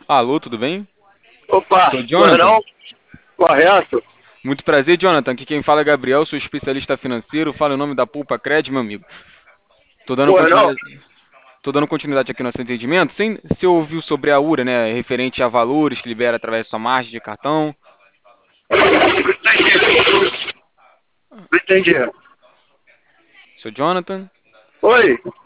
Alô, tudo bem? Opa, Sou Jonathan. Gordão, correto? Muito prazer, Jonathan. Aqui quem fala é Gabriel, sou especialista financeiro. Fala o nome da Poupa Cred, meu amigo. Tô dando Gordão, continuidade, tô dando continuidade aqui no nosso entendimento. Sim, você ouviu sobre a URA, né? Referente a valores que libera através da sua margem de cartão. não entendi. Sou Jonathan. Oi?